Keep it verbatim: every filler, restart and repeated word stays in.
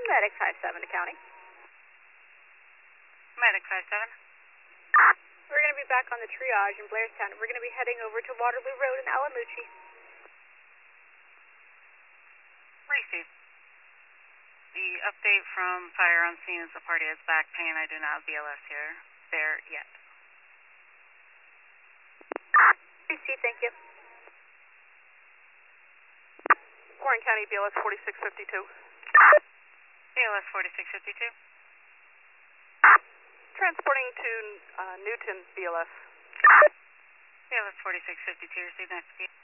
Medic five seven to county. Medic five seven. We're going to be back on the triage in Blairstown. We're going to be heading over to Waterloo Road in Alamucci. Received. The update from fire on scene is the party has back pain. I do not have B L S here there yet. Received, thank you. Warren County B L S forty-six fifty-two. B L S forty-six fifty-two. Transporting to uh, Newton B L S. B L S forty-six fifty-two, receive next.